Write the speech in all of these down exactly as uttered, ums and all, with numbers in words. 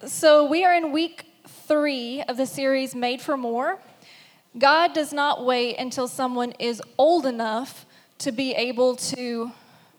So we are in week three of the series Made for More. God does not wait until someone is old enough to be able to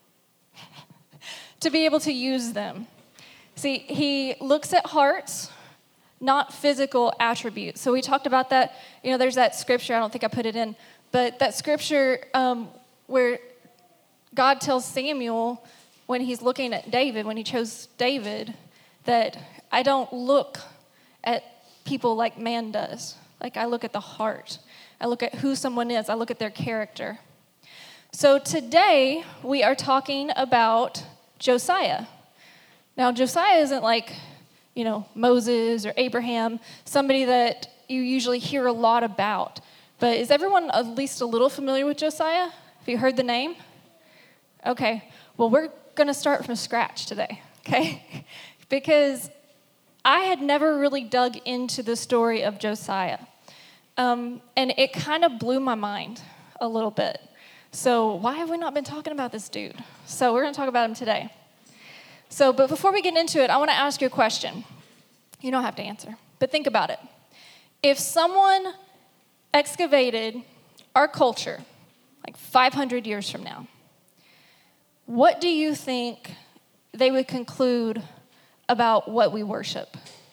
to be able to use them. See, he looks at hearts, not physical attributes. So we talked about that. You know, there's that scripture, I don't think I put it in, but that scripture um, where God tells Samuel when he's looking at David, when he chose David, that I don't look at people like man does. Like I look at the heart. I look at who someone is. I look at their character. So today we are talking about Josiah. Now Josiah isn't like, you know, Moses or Abraham, somebody that you usually hear a lot about. But is everyone at least a little familiar with Josiah? Have you heard the name? Okay. Well, we're going to start from scratch today, okay? Because I had never really dug into the story of Josiah. Um, and it kind of blew my mind a little bit. So why have we not been talking about this dude? So we're going to talk about him today. So, but before we get into it, I want to ask you a question. You don't have to answer, but think about it. If someone excavated our culture like five hundred years from now, what do you think they would conclude about what we worship?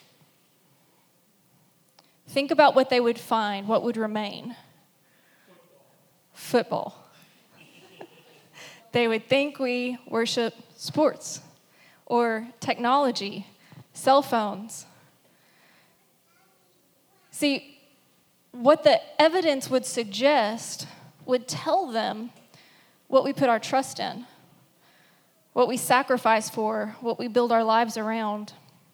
Think about what they would find, what would remain. Football. They would think we worship sports or technology, cell phones. See, what the evidence would suggest would tell them what we put our trust in, what we sacrifice for, what we build our lives around.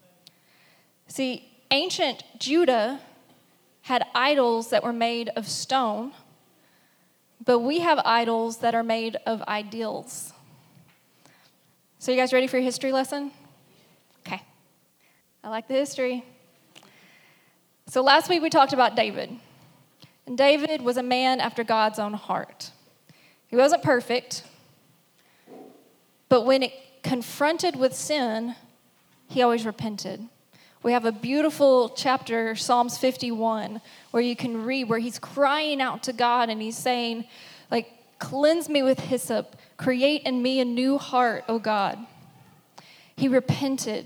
See, ancient Judah had idols that were made of stone, but we have idols that are made of ideals. So you guys ready for your history lesson? Okay. I like the history. So last week we talked about David. And David was a man after God's own heart. He wasn't perfect, but when it confronted with sin, he always repented. We have a beautiful chapter, Psalms fifty-one, where you can read where he's crying out to God and he's saying, like, cleanse me with hyssop, create in me a new heart, O God. He repented.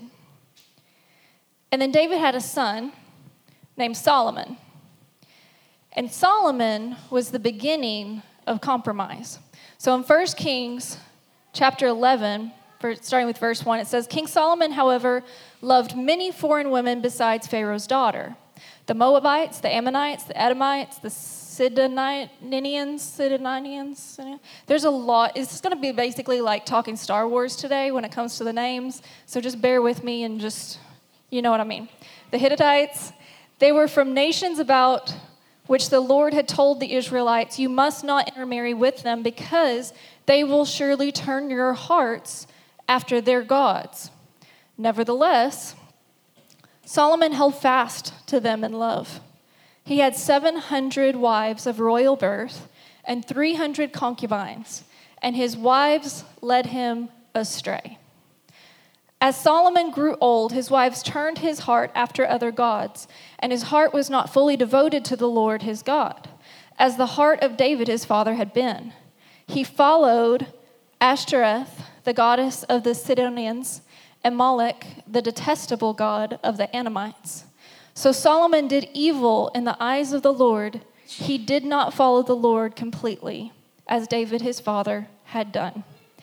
And then David had a son named Solomon. And Solomon was the beginning of compromise. So in First Kings chapter eleven, starting with verse one, it says, King Solomon, however, loved many foreign women besides Pharaoh's daughter. The Moabites, the Ammonites, the Edomites, the Sidonians, Sidonians. There's a lot. It's going to be basically like talking Star Wars today when it comes to the names. So just bear with me and just, you know what I mean. The Hittites, they were from nations about which the Lord had told the Israelites, you must not intermarry with them because they will surely turn your hearts after their gods. Nevertheless, Solomon held fast to them in love. He had seven hundred wives of royal birth and three hundred concubines, and his wives led him astray. As Solomon grew old, his wives turned his heart after other gods, and his heart was not fully devoted to the Lord his God, as the heart of David his father had been. He followed Ashtoreth, the goddess of the Sidonians, and Moloch, the detestable god of the Ammonites. So Solomon did evil in the eyes of the Lord. He did not follow the Lord completely, as David his father had done.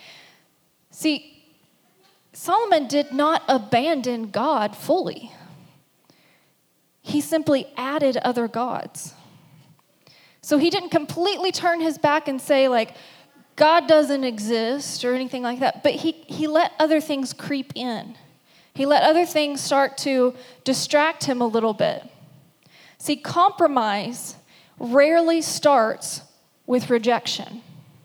See, Solomon did not abandon God fully. He simply added other gods. So he didn't completely turn his back and say, like, God doesn't exist or anything like that, but he, he let other things creep in. He let other things start to distract him a little bit. See, compromise rarely starts with rejection.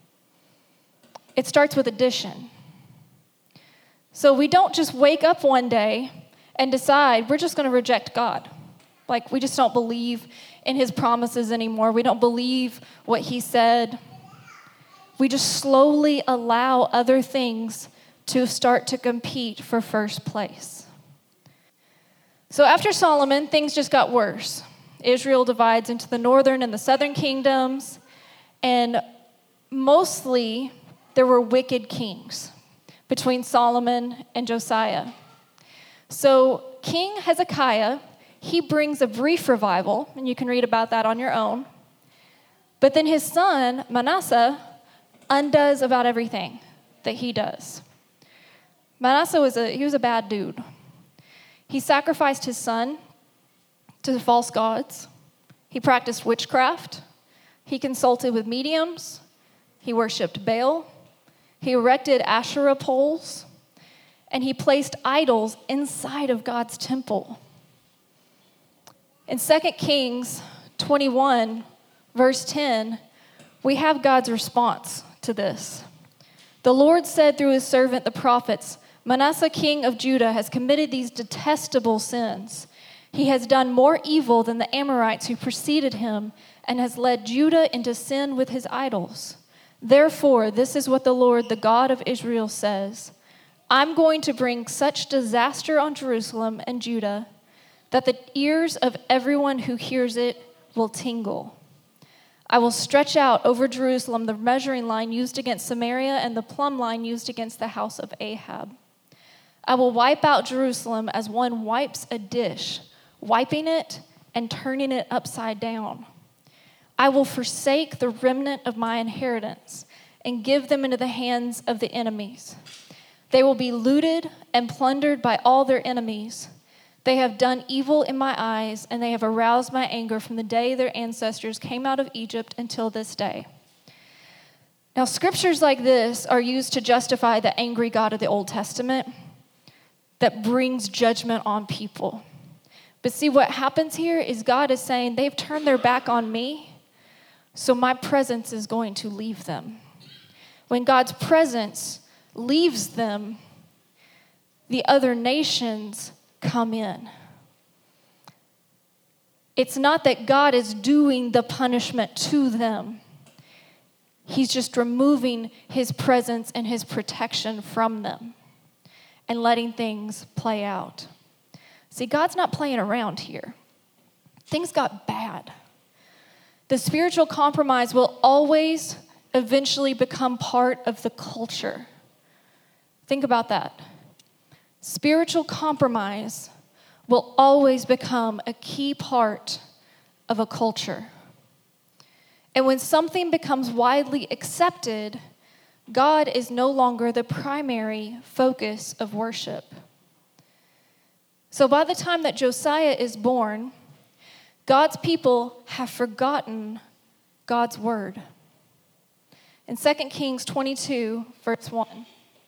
It starts with addition. So we don't just wake up one day and decide we're just going to reject God. Like, we just don't believe in his promises anymore. We don't believe what he said. We just slowly allow other things to start to compete for first place. So after Solomon, things just got worse. Israel divides into the northern and the southern kingdoms, and mostly there were wicked kings between Solomon and Josiah. So King Hezekiah, he brings a brief revival, and you can read about that on your own. But then his son, Manasseh, undoes about everything that he does. Manasseh was a, he was a bad dude. He sacrificed his son to false gods. He practiced witchcraft. He consulted with mediums. He worshiped Baal. He erected Asherah poles. And he placed idols inside of God's temple. In Second Kings twenty-one, verse ten, we have God's response to this. The Lord said through his servant the prophets, Manasseh king of Judah has committed these detestable sins. He has done more evil than the Amorites who preceded him and has led Judah into sin with his idols. Therefore, this is what the Lord, the God of Israel, says. I'm going to bring such disaster on Jerusalem and Judah that the ears of everyone who hears it will tingle. I will stretch out over Jerusalem the measuring line used against Samaria and the plumb line used against the house of Ahab. I will wipe out Jerusalem as one wipes a dish, wiping it and turning it upside down. I will forsake the remnant of my inheritance and give them into the hands of the enemies. They will be looted and plundered by all their enemies. They have done evil in my eyes, and they have aroused my anger from the day their ancestors came out of Egypt until this day. Now, scriptures like this are used to justify the angry God of the Old Testament that brings judgment on people. But see, what happens here is God is saying they've turned their back on me, so my presence is going to leave them. When God's presence leaves them, the other nations come in. It's not that God is doing the punishment to them. He's just removing his presence and his protection from them and letting things play out. See, God's not playing around here. Things got bad. The spiritual compromise will always eventually become part of the culture. Think about that. Spiritual compromise will always become a key part of a culture. And when something becomes widely accepted, God is no longer the primary focus of worship. So by the time that Josiah is born, God's people have forgotten God's word. In Second Kings twenty-two, verse one.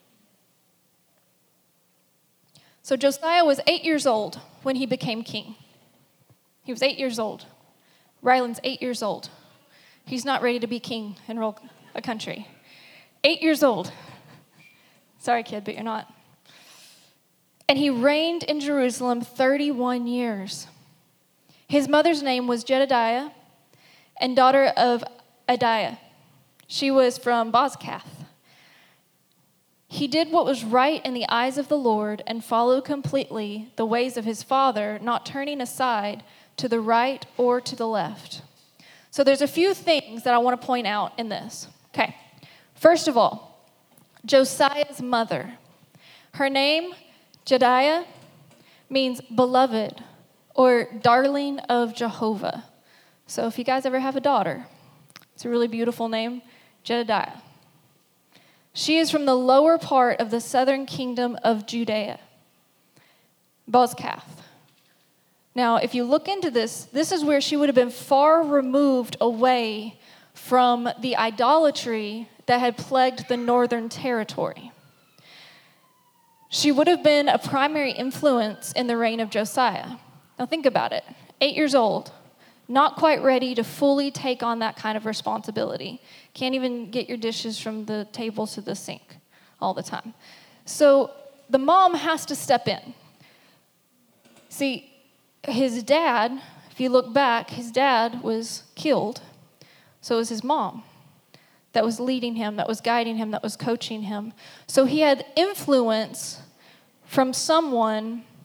So Josiah was eight years old when he became king. He was eight years old. Ryland's eight years old. He's not ready to be king and rule a country. Eight years old. Sorry, kid, but you're not. And he reigned in Jerusalem thirty-one years. His mother's name was Jedediah, and daughter of Adiah. She was from Bozkath. He did what was right in the eyes of the Lord and followed completely the ways of his father, not turning aside to the right or to the left. So there's a few things that I want to point out in this. Okay. First of all, Josiah's mother. Her name, Jediah, means beloved or darling of Jehovah. So if you guys ever have a daughter, it's a really beautiful name, Jedidiah. She is from the lower part of the southern kingdom of Judea, Bozkath. Now, if you look into this, this is where she would have been far removed away from the idolatry that had plagued the northern territory. She would have been a primary influence in the reign of Josiah. Now think about it. Eight years old, not quite ready to fully take on that kind of responsibility. Can't even get your dishes from the table to the sink all the time. So the mom has to step in. See, his dad, if you look back, his dad was killed. So it was his mom that was leading him, that was guiding him, that was coaching him. So he had influence from someone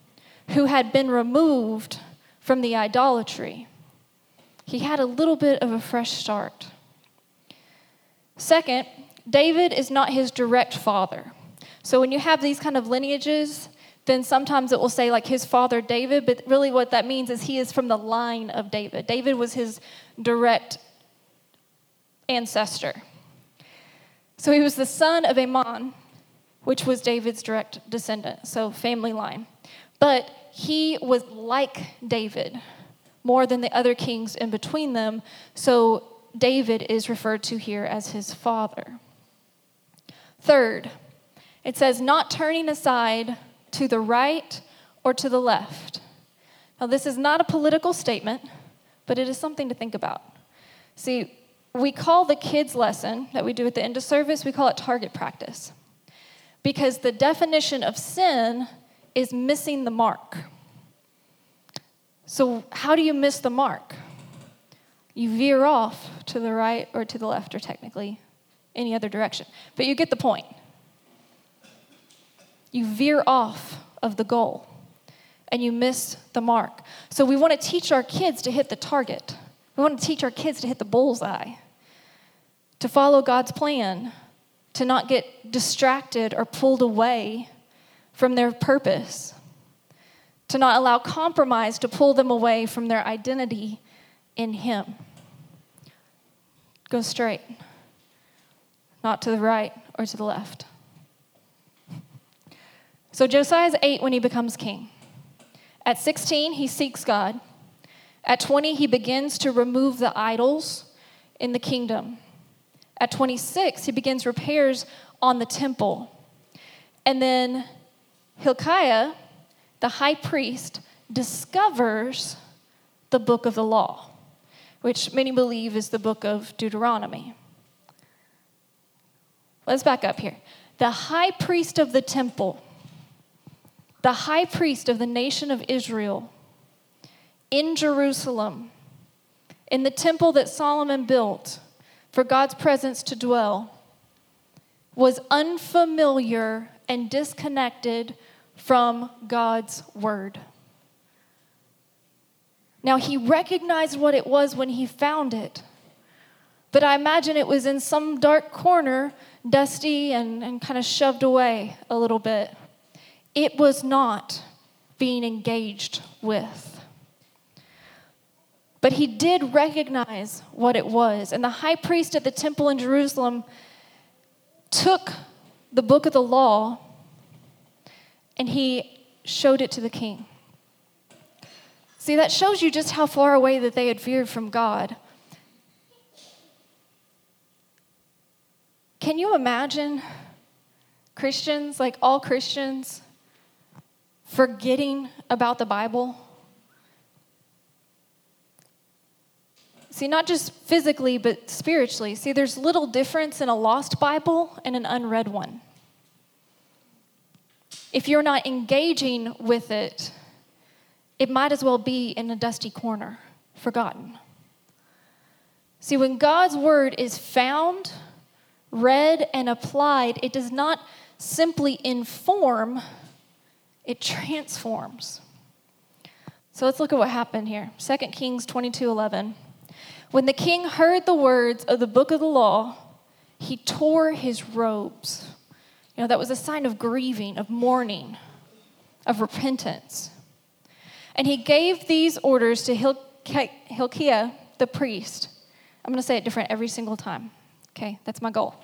who had been removed from the idolatry. He had a little bit of a fresh start. Second, David is not his direct father. So when you have these kind of lineages, then sometimes it will say like his father David, but really what that means is he is from the line of David. David was his direct ancestor. So he was the son of Ammon, which was David's direct descendant, so family line. But he was like David more than the other kings in between them, so David is referred to here as his father. Third, it says, not turning aside to the right or to the left. Now, this is not a political statement, but it is something to think about. See, we call the kids' lesson that we do at the end of service, we call it target practice. Because the definition of sin is missing the mark. So how do you miss the mark? You veer off to the right or to the left, or technically any other direction. But you get the point. You veer off of the goal and you miss the mark. So we want to teach our kids to hit the target. We want to teach our kids to hit the bullseye, to follow God's plan, to not get distracted or pulled away from their purpose, to not allow compromise to pull them away from their identity in Him. Go straight, not to the right or to the left. So Josiah's eight when he becomes king. At sixteen, he seeks God. At twenty, he begins to remove the idols in the kingdom. At twenty-six, he begins repairs on the temple. And then Hilkiah, the high priest, discovers the book of the law, which many believe is the book of Deuteronomy. Let's back up here. The high priest of the temple, the high priest of the nation of Israel, in Jerusalem, in the temple that Solomon built for God's presence to dwell, was unfamiliar and disconnected from God's word. Now, he recognized what it was when he found it, but I imagine it was in some dark corner, dusty and, and kind of shoved away a little bit. It was not being engaged with. But he did recognize what it was. And the high priest at the temple in Jerusalem took the book of the law and he showed it to the king. See, that shows you just how far away that they had veered from God. Can you imagine Christians, like all Christians, forgetting about the Bible? See, not just physically, but spiritually. See, there's little difference in a lost Bible and an unread one. If you're not engaging with it, it might as well be in a dusty corner, forgotten. See, when God's word is found, read, and applied, it does not simply inform, it transforms. So let's look at what happened here. Second Kings twenty-two eleven. When the king heard the words of the book of the law, he tore his robes. You know, that was a sign of grieving, of mourning, of repentance. And he gave these orders to Hilkiah, the priest. I'm going to say it different every single time. Okay, that's my goal.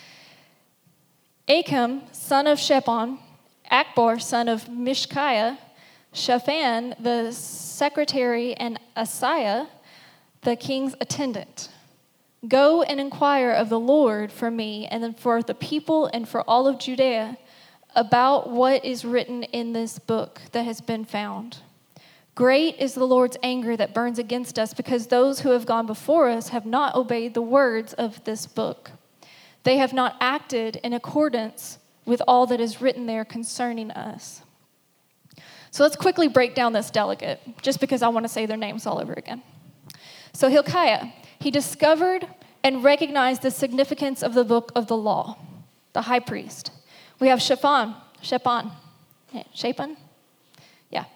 Achim, son of Shaphan, Akbor, son of Mishkiah, Shaphan, the secretary, and Asaiah, the king's attendant. Go and inquire of the Lord for me and then for the people and for all of Judea about what is written in this book that has been found. Great is the Lord's anger that burns against us because those who have gone before us have not obeyed the words of this book. They have not acted in accordance with all that is written there concerning us. So let's quickly break down this delegate, just because I want to say their names all over again. So Hilkiah, he discovered and recognized the significance of the book of the law, the high priest. We have Shaphan, Shaphan, Shaphan, yeah.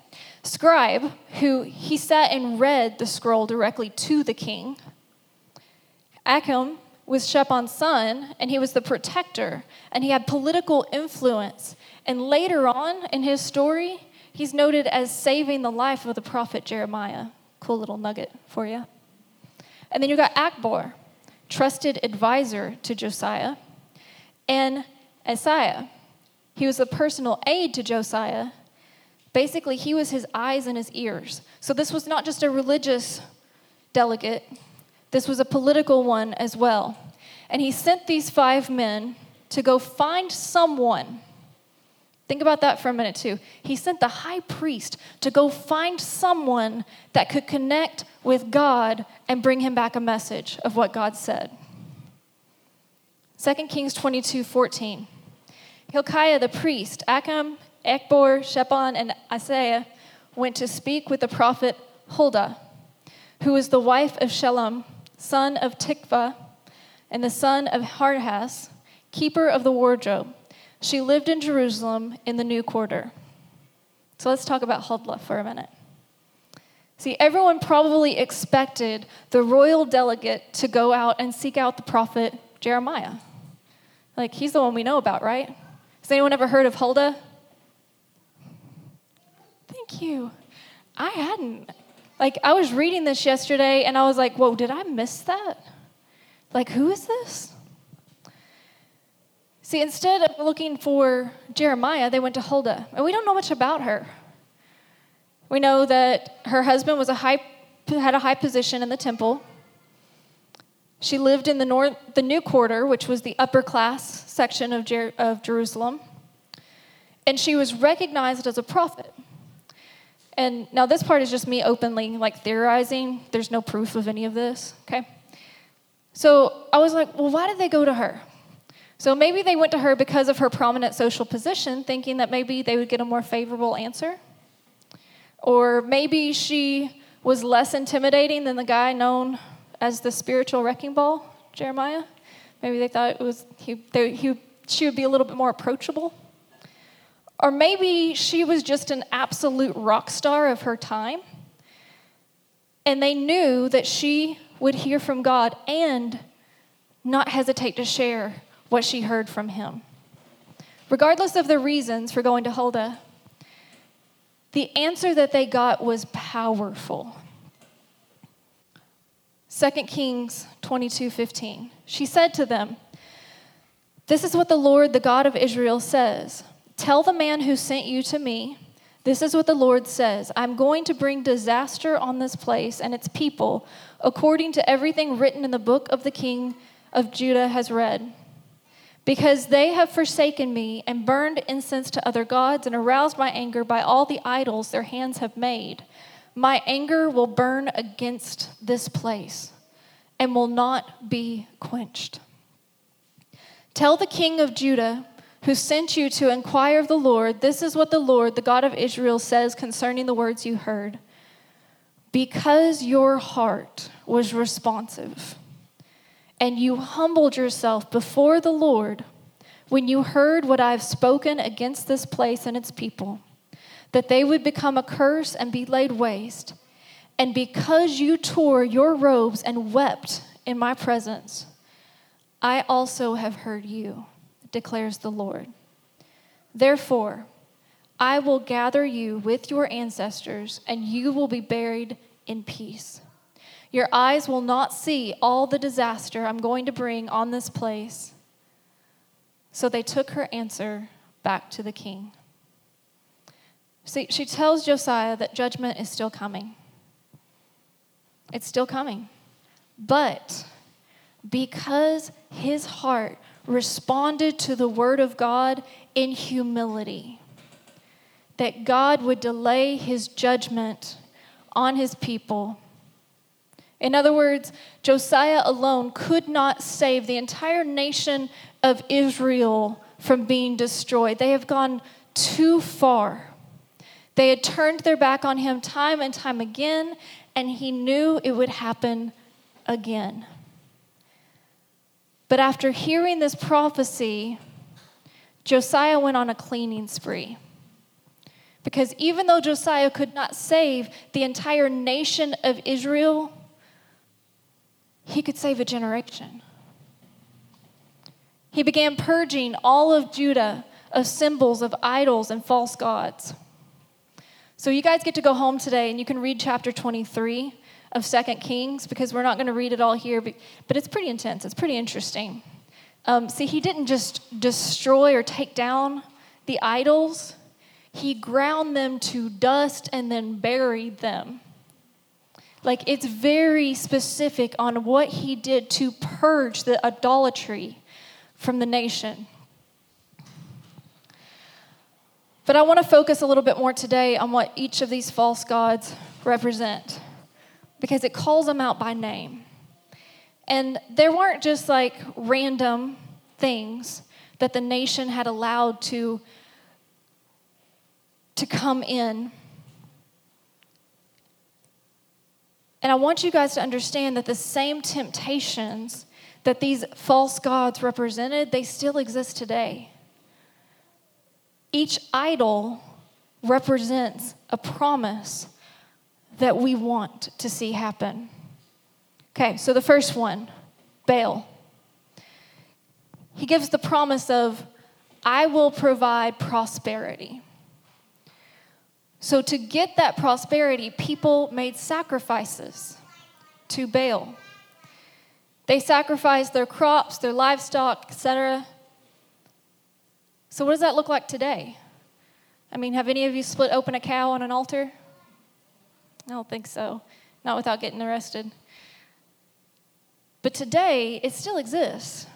scribe, who he sat and read the scroll directly to the king. Achim was Shaphan's son, and he was the protector, and he had political influence. And later on in his story, he's noted as saving the life of the prophet Jeremiah. Cool little nugget for you. And then you got Akbor, trusted advisor to Josiah, and Asaiah. He was a personal aide to Josiah. Basically, he was his eyes and his ears. So this was not just a religious delegate. This was a political one as well. And he sent these five men to go find someone. Think about that for a minute, too. He sent the high priest to go find someone that could connect with God and bring him back a message of what God said. Second Kings twenty-two fourteen. Hilkiah the priest, Achim, Akbor, Shaphan, and Asaiah went to speak with the prophet Huldah, who was the wife of Shallum, son of Tikvah, and the son of Harhas, keeper of the wardrobe. She lived in Jerusalem in the new quarter. So let's talk about Huldah for a minute. See, everyone probably expected the royal delegate to go out and seek out the prophet Jeremiah. Like, he's the one we know about, right? Has anyone ever heard of Huldah? Thank you. I hadn't. Like, I was reading this yesterday, and I was like, whoa, did I miss that? Like, who is this? See, instead of looking for Jeremiah, they went to Huldah, and we don't know much about her. We know that her husband was a high, had a high position in the temple. She lived in the north, the new quarter, which was the upper class section of, Jer- of Jerusalem, and she was recognized as a prophet. And now this part is just me openly like theorizing. There's no proof of any of this, okay? So I was like, well, why did they go to her? So maybe they went to her because of her prominent social position, thinking that maybe they would get a more favorable answer. Or maybe she was less intimidating than the guy known as the spiritual wrecking ball, Jeremiah. Maybe they thought it was he, they, he, she would be a little bit more approachable. Or maybe she was just an absolute rock star of her time, and they knew that she would hear from God and not hesitate to share what she heard from him. Regardless of the reasons for going to Huldah, the answer that they got was powerful. Second Kings twenty-two fifteen. She said to them, "This is what the Lord, the God of Israel, says. Tell the man who sent you to me, this is what the Lord says. I'm going to bring disaster on this place and its people, according to everything written in the book of the king of Judah has read. Because they have forsaken me and burned incense to other gods and aroused my anger by all the idols their hands have made, my anger will burn against this place and will not be quenched. Tell the king of Judah, who sent you to inquire of the Lord, this is what the Lord, the God of Israel, says concerning the words you heard. Because your heart was responsive, and you humbled yourself before the Lord when you heard what I have spoken against this place and its people, that they would become a curse and be laid waste, and because you tore your robes and wept in my presence, I also have heard you, declares the Lord. Therefore, I will gather you with your ancestors, and you will be buried in peace. Your eyes will not see all the disaster I'm going to bring on this place." So they took her answer back to the king. See, she tells Josiah that judgment is still coming. It's still coming. But because his heart responded to the word of God in humility, that God would delay his judgment on his people. In other words, Josiah alone could not save the entire nation of Israel from being destroyed. They have gone too far. They had turned their back on him time and time again, and he knew it would happen again. But after hearing this prophecy, Josiah went on a cleaning spree. Because even though Josiah could not save the entire nation of Israel, he could save a generation. He began purging all of Judah of symbols of idols and false gods. So you guys get to go home today and you can read chapter twenty-three of Second Kings, because we're not going to read it all here, but, but it's pretty intense. It's pretty interesting. Um, see, he didn't just destroy or take down the idols. He ground them to dust and then buried them. Like, it's very specific on what he did to purge the idolatry from the nation. But I want to focus a little bit more today on what each of these false gods represent, because it calls them out by name. And there weren't just like random things that the nation had allowed to, to come in. And I want you guys to understand that the same temptations that these false gods represented, they still exist today. Each idol represents a promise that we want to see happen. Okay, so the first one, Baal. He gives the promise of, I will provide prosperity. So to get that prosperity, people made sacrifices to Baal. They sacrificed their crops, their livestock, et cetera. So what does that look like today? I mean, have any of you split open a cow on an altar? I don't think so. Not without getting arrested. But today, it still exists.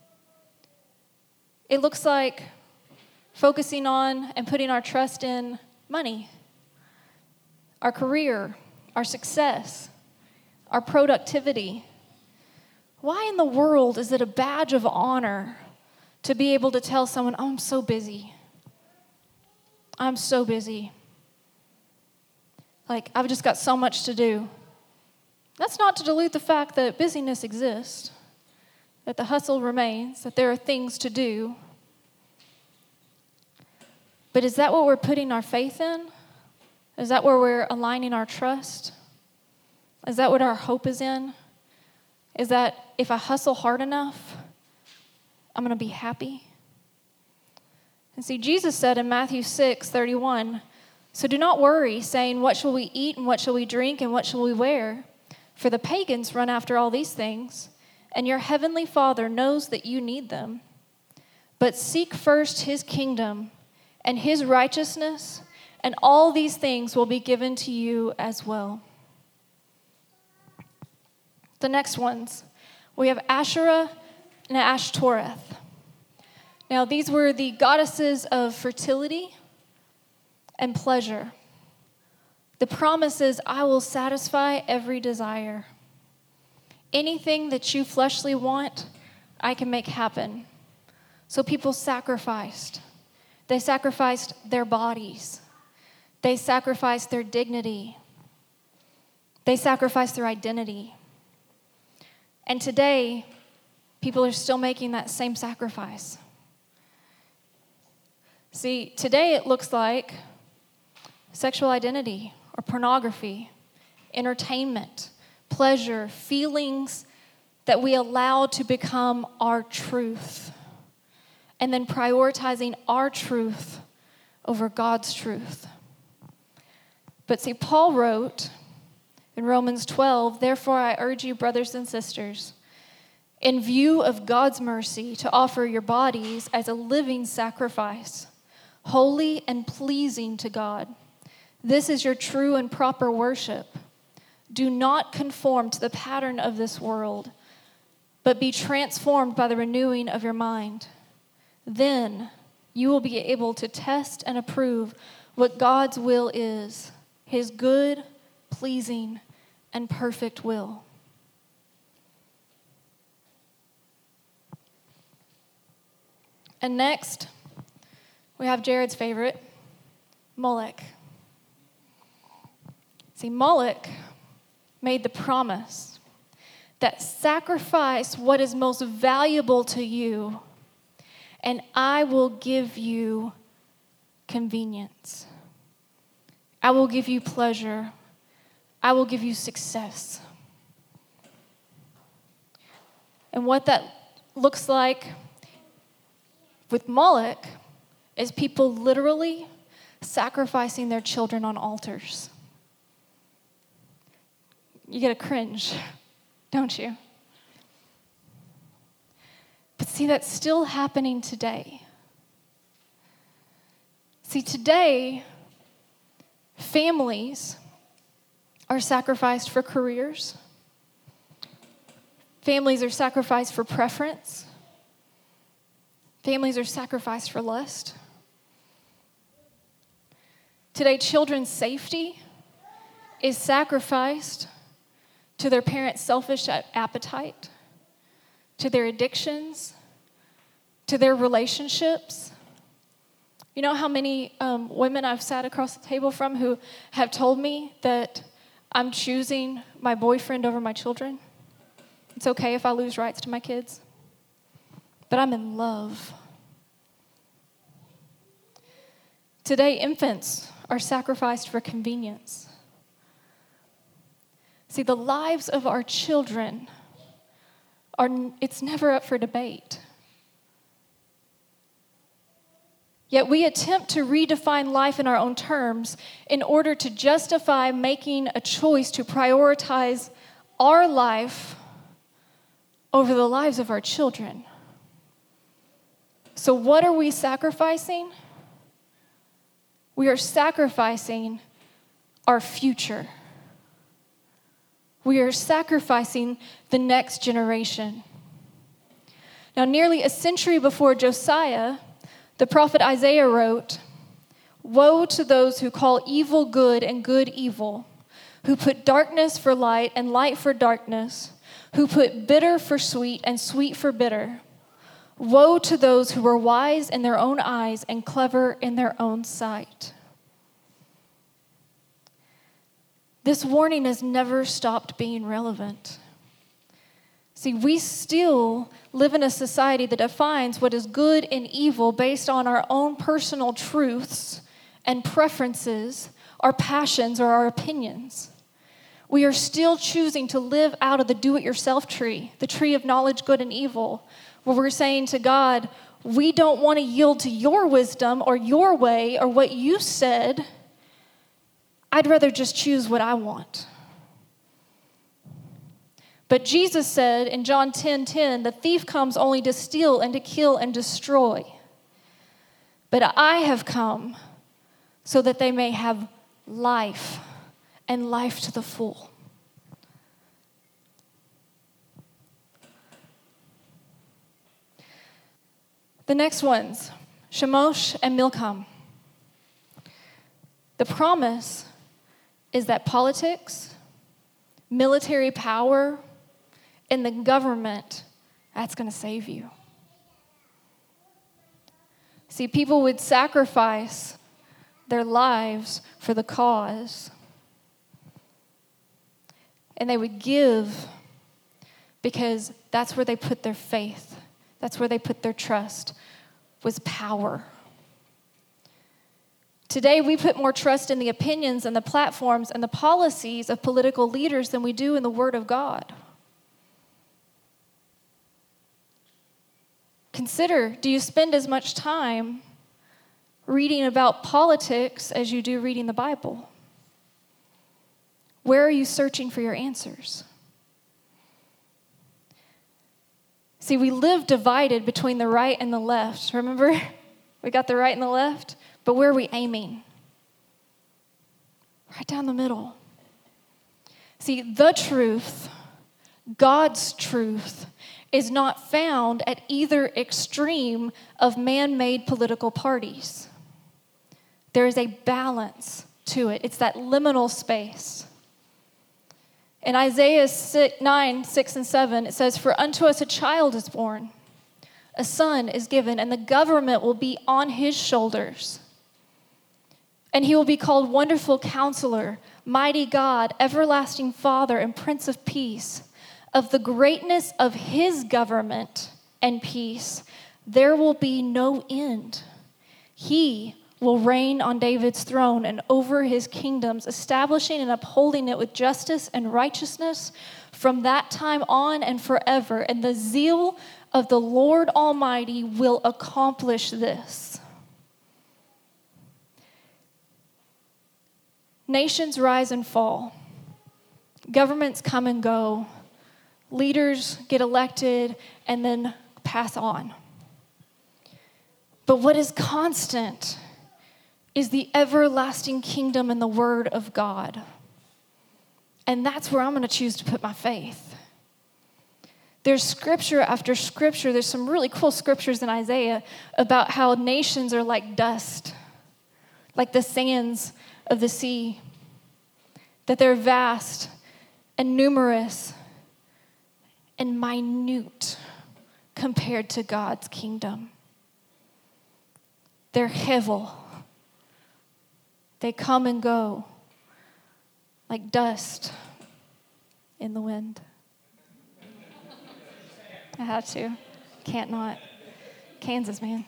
It looks like focusing on and putting our trust in money, our career, our success, our productivity. Why in the world is it a badge of honor to be able to tell someone, oh, I'm so busy. I'm so busy. Like, I've just got so much to do. That's not to dilute the fact that busyness exists, that the hustle remains, that there are things to do. But is that what we're putting our faith in? Is that where we're aligning our trust? Is that what our hope is in? Is that if I hustle hard enough, I'm going to be happy? And see, Jesus said in Matthew six thirty-one, so do not worry, saying, what shall we eat and what shall we drink and what shall we wear? For the pagans run after all these things, and your heavenly Father knows that you need them. But seek first his kingdom and his righteousness, and all these things will be given to you as well. The next ones, we have Asherah and Ashtoreth. Now, these were the goddesses of fertility and pleasure. The promise is, I will satisfy every desire. Anything that you fleshly want, I can make happen. So people sacrificed. They sacrificed their bodies. They sacrificed their dignity. They sacrificed their identity. And today, people are still making that same sacrifice. See, today it looks like sexual identity or pornography, entertainment, pleasure, feelings that we allow to become our truth, and then prioritizing our truth over God's truth. But see, Paul wrote in Romans twelve, therefore I urge you, brothers and sisters, in view of God's mercy, to offer your bodies as a living sacrifice, holy and pleasing to God. This is your true and proper worship. Do not conform to the pattern of this world, but be transformed by the renewing of your mind. Then you will be able to test and approve what God's will is, his good, pleasing, and perfect will. And next, we have Jared's favorite, Molech. See, Moloch made the promise that sacrifice what is most valuable to you, and I will give you convenience. I will give you pleasure. I will give you success. And what that looks like with Moloch is people literally sacrificing their children on altars. You get a cringe, don't you? But see, that's still happening today. See, today, families are sacrificed for careers. Families are sacrificed for preference. Families are sacrificed for lust. Today, children's safety is sacrificed to their parents' selfish appetite, to their addictions, to their relationships. You know how many um, women I've sat across the table from who have told me that I'm choosing my boyfriend over my children? It's okay if I lose rights to my kids, but I'm in love. Today, infants are sacrificed for convenience. See, the lives of our children are, it's never up for debate. Yet we attempt to redefine life in our own terms in order to justify making a choice to prioritize our life over the lives of our children. So what are we sacrificing? We are sacrificing our future. We are sacrificing the next generation. Now, nearly a century before Josiah, the prophet Isaiah wrote, "Woe to those who call evil good and good evil, who put darkness for light and light for darkness, who put bitter for sweet and sweet for bitter. Woe to those who are wise in their own eyes and clever in their own sight." This warning has never stopped being relevant. See, we still live in a society that defines what is good and evil based on our own personal truths and preferences, our passions, or our opinions. We are still choosing to live out of the do-it-yourself tree, the tree of knowledge, good and evil, where we're saying to God, we don't want to yield to your wisdom or your way or what you said. I'd rather just choose what I want. But Jesus said in John ten ten, the thief comes only to steal and to kill and destroy. But I have come so that they may have life and life to the full. The next ones, Shemosh and Milcom. The promise is that politics, military power, and the government, that's going to save you. See, people would sacrifice their lives for the cause. And they would give because that's where they put their faith. That's where they put their trust, was power. Today, we put more trust in the opinions and the platforms and the policies of political leaders than we do in the Word of God. Consider, do you spend as much time reading about politics as you do reading the Bible? Where are you searching for your answers? See, we live divided between the right and the left. Remember? We got the right and the left. But where are we aiming? Right down the middle. See, the truth, God's truth, is not found at either extreme of man-made political parties. There is a balance to it. It's that liminal space. In Isaiah nine, six and seven, it says, "For unto us a child is born, a son is given, and the government will be on his shoulders. And he will be called Wonderful Counselor, Mighty God, Everlasting Father, and Prince of Peace. Of the greatness of his government and peace, there will be no end. He will reign on David's throne and over his kingdoms, establishing and upholding it with justice and righteousness from that time on and forever. And the zeal of the Lord Almighty will accomplish this. Nations rise and fall. Governments come and go. Leaders get elected and then pass on. But what is constant is the everlasting kingdom and the word of God. And that's where I'm going to choose to put my faith. There's scripture after scripture. There's some really cool scriptures in Isaiah about how nations are like dust, like the sands of the sea, that they're vast and numerous and minute compared to God's kingdom. They're hevel. They come and go like dust in the wind. I had to. Can't not. Kansas, man.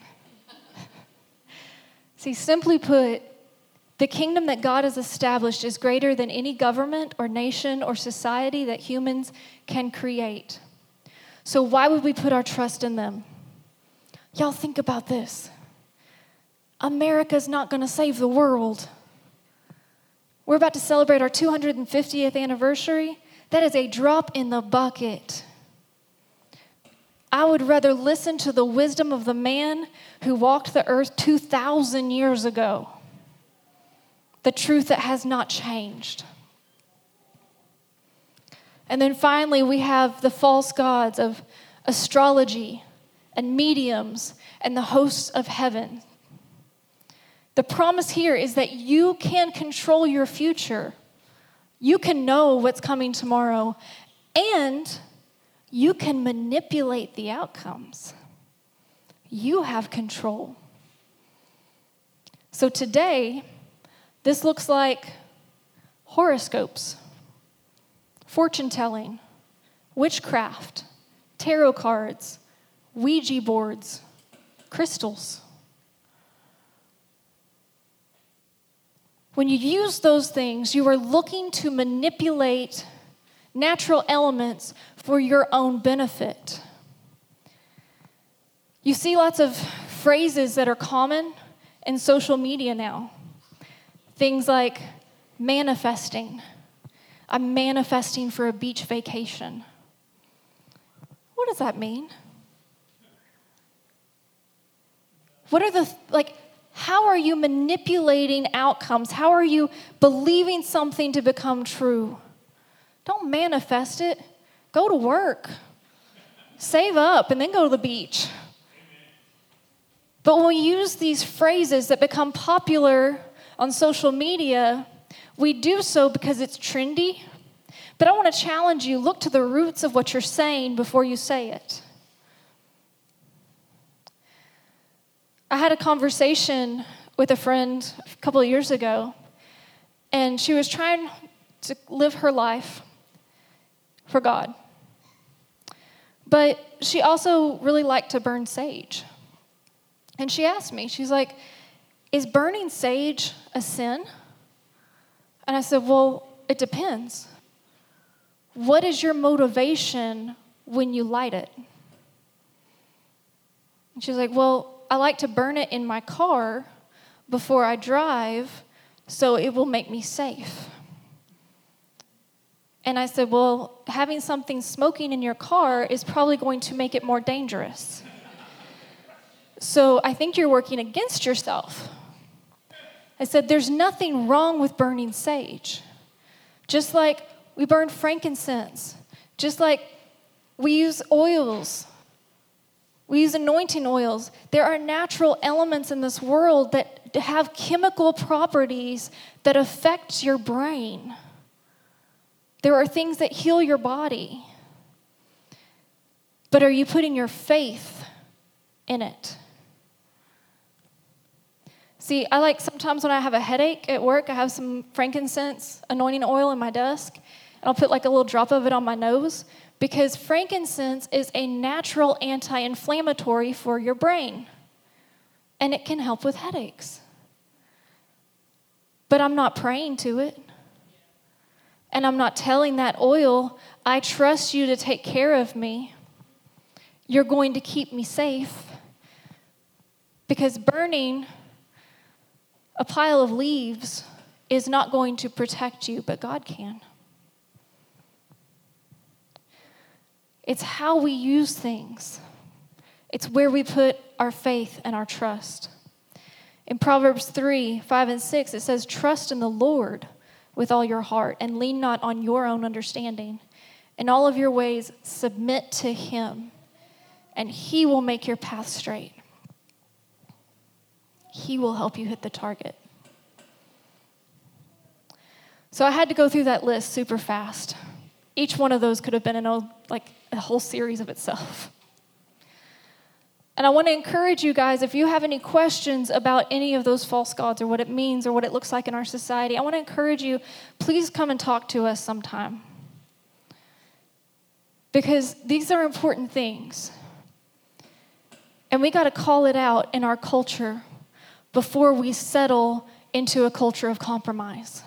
See, simply put, the kingdom that God has established is greater than any government or nation or society that humans can create. So why would we put our trust in them? Y'all think about this. America's not going to save the world. We're about to celebrate our two hundred fiftieth anniversary. That is a drop in the bucket. I would rather listen to the wisdom of the man who walked the earth two thousand years ago. The truth that has not changed. And then finally, we have the false gods of astrology and mediums and the hosts of heaven. The promise here is that you can control your future. You can know what's coming tomorrow, and you can manipulate the outcomes. You have control. So today, this looks like horoscopes, fortune telling, witchcraft, tarot cards, Ouija boards, crystals. When you use those things, you are looking to manipulate natural elements for your own benefit. You see lots of phrases that are common in social media now. Things like manifesting. I'm manifesting for a beach vacation. What does that mean? What are the, like, how are you manipulating outcomes? How are you believing something to become true? Don't manifest it. Go to work. Save up and then go to the beach. But when we use these phrases that become popular on social media, we do so because it's trendy. But I want to challenge you, look to the roots of what you're saying before you say it. I had a conversation with a friend a couple of years ago, and she was trying to live her life for God. But she also really liked to burn sage. And she asked me, she's like, is burning sage a sin? And I said, well, it depends. What is your motivation when you light it? And she's like, well, I like to burn it in my car before I drive so it will make me safe. And I said, well, having something smoking in your car is probably going to make it more dangerous. So I think you're working against yourself. I said, there's nothing wrong with burning sage. Just like we burn frankincense. Just like we use oils. We use anointing oils. There are natural elements in this world that have chemical properties that affect your brain. There are things that heal your body. But are you putting your faith in it? See, I like sometimes when I have a headache at work, I have some frankincense anointing oil in my desk, and I'll put like a little drop of it on my nose, because frankincense is a natural anti-inflammatory for your brain, and it can help with headaches. but I'm not praying to it. And I'm not telling that oil, I trust you to take care of me. You're going to keep me safe. Because burning a pile of leaves is not going to protect you, but God can. It's how we use things. It's where we put our faith and our trust. In Proverbs three, five, and six, it says, trust in the Lord with all your heart and lean not on your own understanding. In all of your ways, submit to him, and he will make your path straight. He will help you hit the target. So I had to go through that list super fast. Each one of those could have been an old, like a whole series of itself. And I want to encourage you guys, if you have any questions about any of those false gods or what it means or what it looks like in our society, I want to encourage you, please come and talk to us sometime. Because these are important things. And we got to call it out in our culture before we settle into a culture of compromise.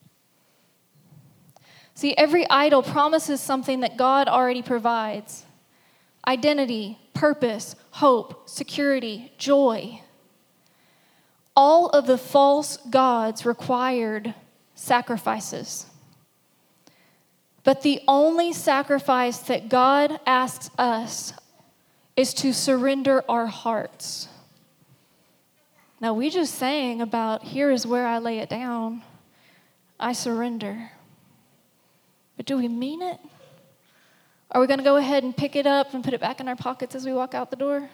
See, every idol promises something that God already provides. Identity, purpose, hope, security, joy. All of the false gods required sacrifices. But the only sacrifice that God asks us is to surrender our hearts. Now, we just sang about, here is where I lay it down. I surrender. But do we mean it? Are we going to go ahead and pick it up and put it back in our pockets as we walk out the door?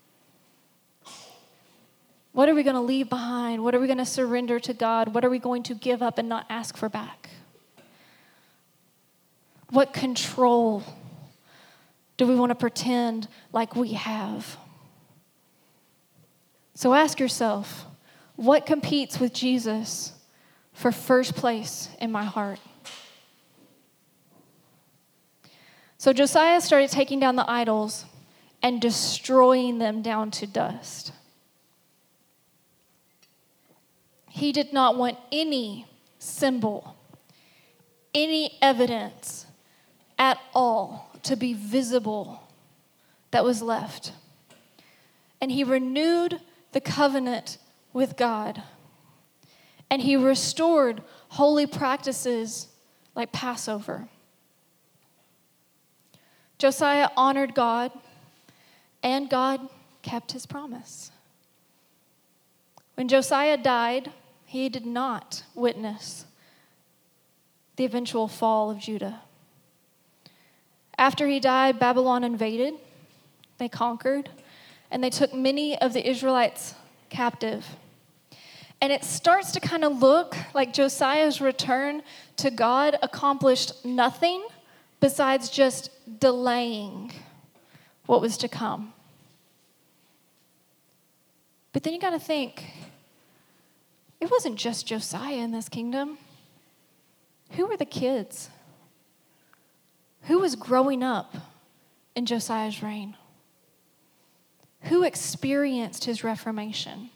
What are we going to leave behind? What are we going to surrender to God? What are we going to give up and not ask for back? What control do we want to pretend like we have? So ask yourself, what competes with Jesus for first place in my heart? So Josiah started taking down the idols and destroying them down to dust. He did not want any symbol, any evidence at all to be visible that was left. And he renewed the covenant with God. And he restored holy practices like Passover. Josiah honored God, and God kept his promise. When Josiah died, he did not witness the eventual fall of Judah. After he died, Babylon invaded, they conquered, and they took many of the Israelites captive. And it starts to kind of look like Josiah's return to God accomplished nothing besides just delaying what was to come. But then you got to think, it wasn't just Josiah in this kingdom. Who were the kids? Who was growing up in Josiah's reign? Who experienced his reformation?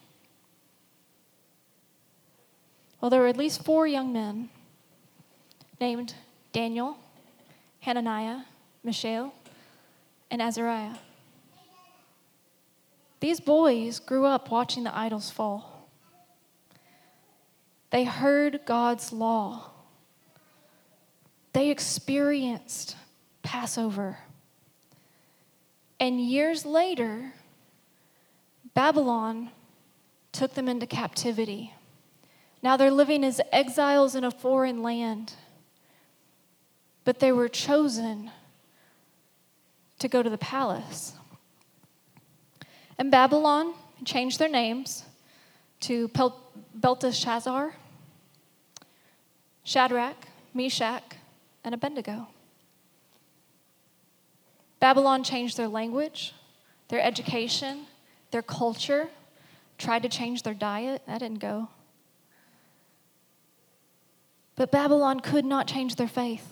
Well, there were at least four young men named Daniel, Hananiah, Mishael, and Azariah. These boys grew up watching the idols fall. They heard God's law. They experienced Passover. And years later, Babylon took them into captivity. Now they're living as exiles in a foreign land. But they were chosen to go to the palace. And Babylon changed their names to Pel- Belteshazzar, Shadrach, Meshach, and Abednego. Babylon changed their language, their education, their culture, tried to change their diet. That didn't go. But Babylon could not change their faith,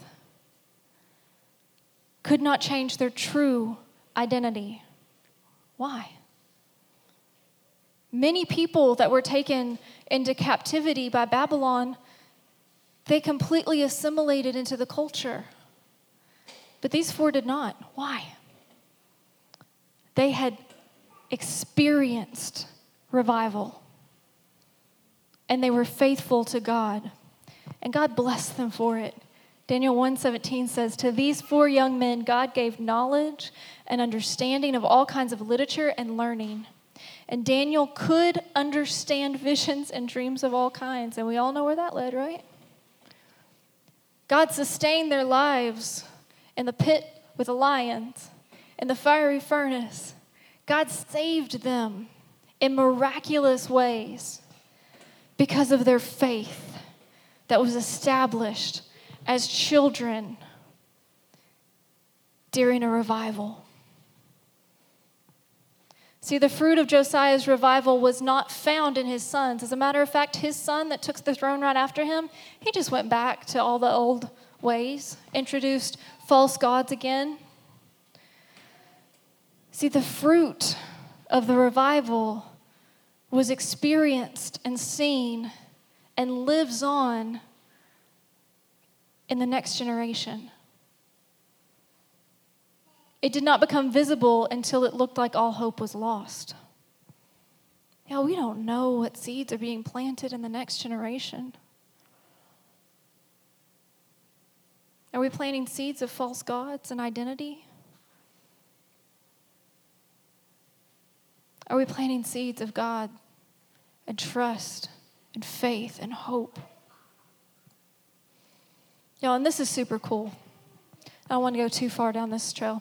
could not change their true identity. Why? Many people that were taken into captivity by Babylon, they completely assimilated into the culture. But these four did not. Why? They had experienced revival, and they were faithful to God, and God blessed them for it. Daniel one seventeen says, "To these four young men, God gave knowledge and understanding of all kinds of literature and learning." And Daniel could understand visions and dreams of all kinds, and we all know where that led, right? God sustained their lives in the pit with the lions, in the fiery furnace. God saved them in miraculous ways because of their faith that was established as children during a revival. See, the fruit of Josiah's revival was not found in his sons. As a matter of fact, his son that took the throne right after him, he just went back to all the old ways, introduced false gods again. See, the fruit of the revival was experienced and seen and lives on in the next generation. It did not become visible until it looked like all hope was lost. Yeah, we don't know what seeds are being planted in the next generation. Are we planting seeds of false gods and identity? Are we planting seeds of God and trust and faith and hope? Y'all, and this is super cool. I don't want to go too far down this trail.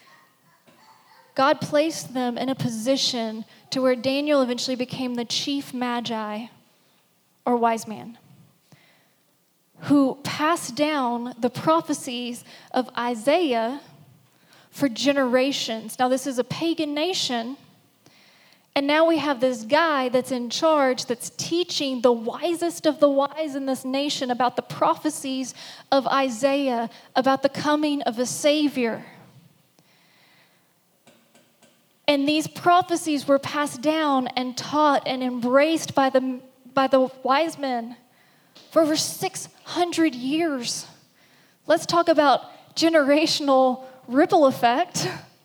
God placed them in a position to where Daniel eventually became the chief magi, or wise man, who passed down the prophecies of Isaiah for generations. Now, this is a pagan nation, and now we have this guy that's in charge that's teaching the wisest of the wise in this nation about the prophecies of Isaiah, about the coming of a Savior. And these prophecies were passed down and taught and embraced by the, by the wise men for over six hundred years. Let's talk about generational ripple effect.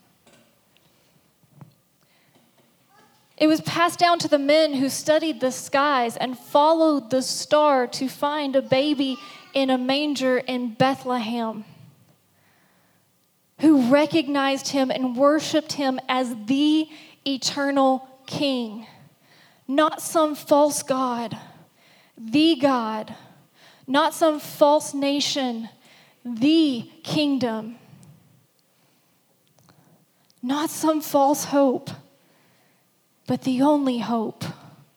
It was passed down to the men who studied the skies and followed the star to find a baby in a manger in Bethlehem, who recognized him and worshiped him as the eternal King, not some false god, the God, not some false nation, the kingdom, not some false hope, but the only hope.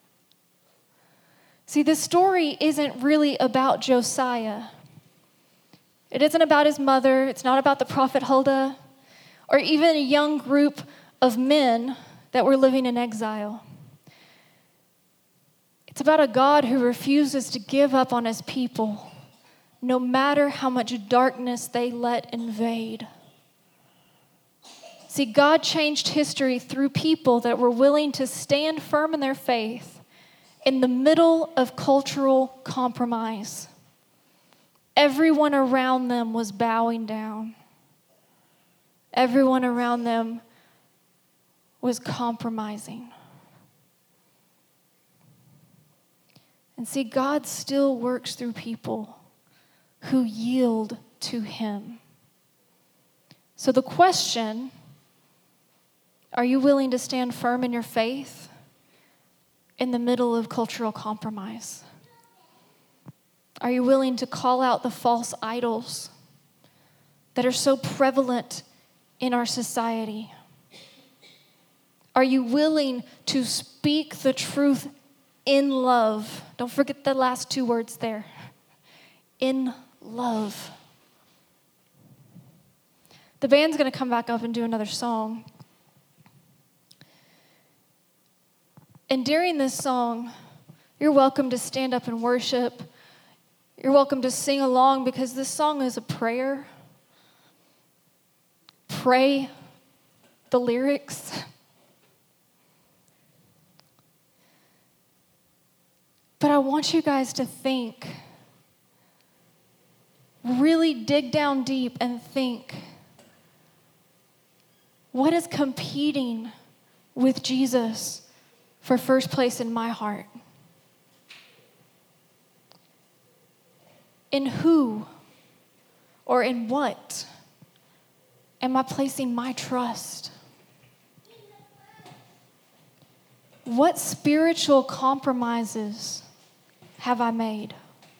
See, this story isn't really about Josiah. It isn't about his mother. It's not about the prophet Huldah, or even a young group of men that were living in exile. It's about a God who refuses to give up on his people, no matter how much darkness they let invade. See, God changed history through people that were willing to stand firm in their faith in the middle of cultural compromise. Everyone around them was bowing down. Everyone around them was compromising. And see, God still works through people who yield to him. So the question, are you willing to stand firm in your faith in the middle of cultural compromise? Are you willing to call out the false idols that are so prevalent in our society? Are you willing to speak the truth in love? Don't forget the last two words there. In love. The band's going to come back up and do another song. And during this song, you're welcome to stand up and worship. You're welcome to sing along because this song is a prayer. Pray the lyrics. But I want you guys to think, really dig down deep and think, what is competing with Jesus for first place in my heart? In who or in what am I placing my trust? What spiritual compromises have I made?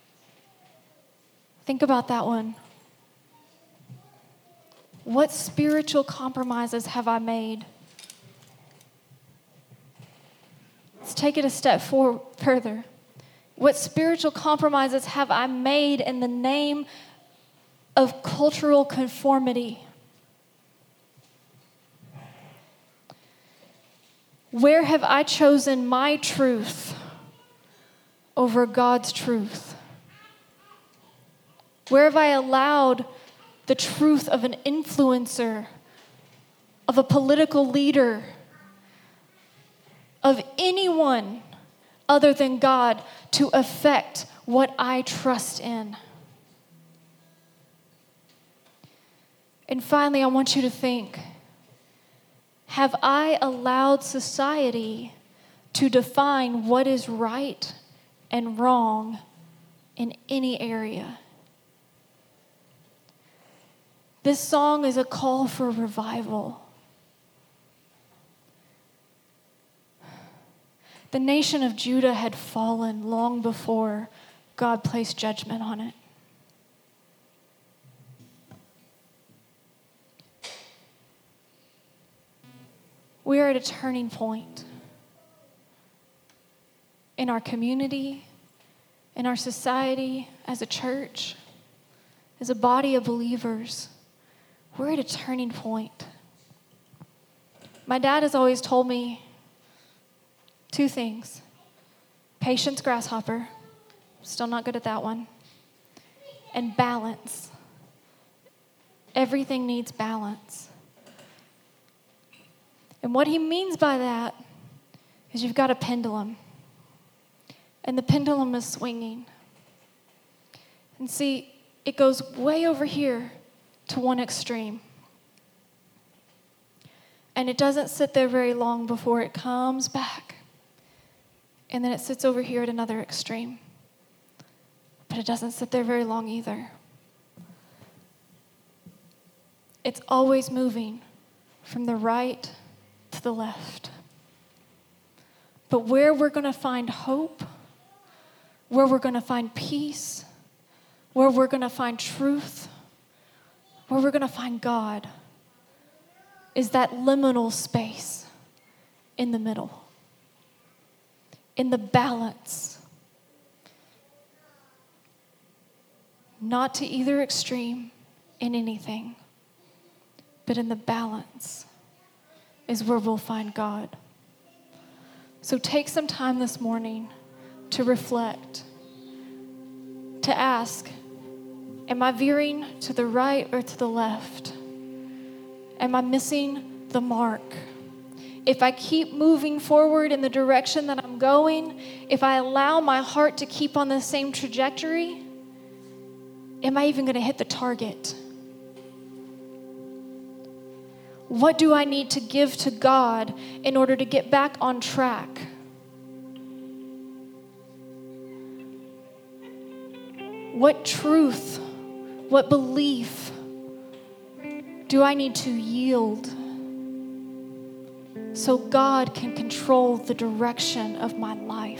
Think about that one. What spiritual compromises have I made? Let's take it a step for, further. What spiritual compromises have I made in the name of cultural conformity? Where have I chosen my truth over God's truth? Where have I allowed the truth of an influencer, of a political leader, of anyone other than God to affect what I trust in? And finally, I want you to think, have I allowed society to define what is right and wrong in any area? This song is a call for revival. The nation of Judah had fallen long before God placed judgment on it. We are at a turning point in our community, in our society, as a church, as a body of believers. We're at a turning point. My dad has always told me two things. Patience, grasshopper. Still not good at that one. And balance. Everything needs balance. And what he means by that is you've got a pendulum. And the pendulum is swinging. And see, it goes way over here to one extreme. And it doesn't sit there very long before it comes back. And then it sits over here at another extreme. But it doesn't sit there very long either. It's always moving from the right to the left. But where we're going to find hope, where we're going to find peace, where we're going to find truth, where we're going to find God, is that liminal space in the middle, in the balance. Not to either extreme in anything, but in the balance is where we'll find God. So take some time this morning to reflect, to ask, am I veering to the right or to the left? Am I missing the mark? If I keep moving forward in the direction that I'm going, if I allow my heart to keep on the same trajectory, am I even going to hit the target? What do I need to give to God in order to get back on track? What truth, what belief do I need to yield so God can control the direction of my life?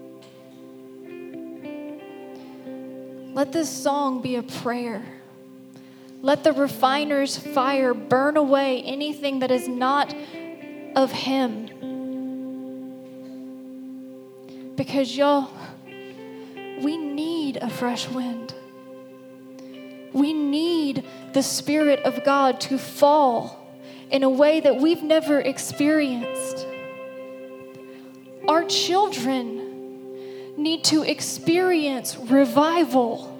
Let this song be a prayer. Let the refiner's fire burn away anything that is not of Him. Because y'all, we need a fresh wind. We need the Spirit of God to fall in a way that we've never experienced. Our children need to experience revival.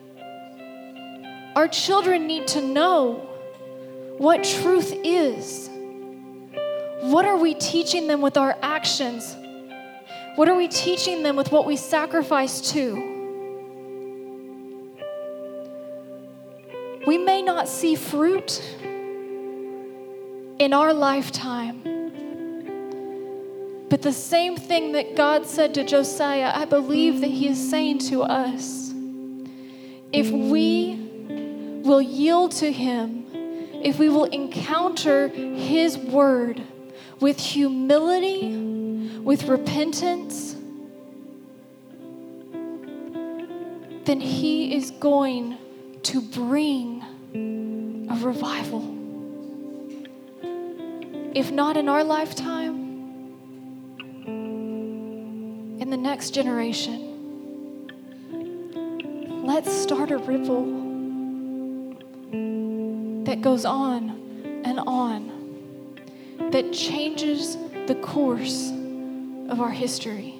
Our children need to know what truth is. What are we teaching them with our actions? What are we teaching them with what we sacrifice to? We may not see fruit in our lifetime, but the same thing that God said to Josiah, I believe that he is saying to us. If we will yield to him, if we will encounter his word with humility, with repentance, then he is going to bring a revival. If not in our lifetime, in the next generation. Let's start a ripple that goes on and on, that changes the course of our history.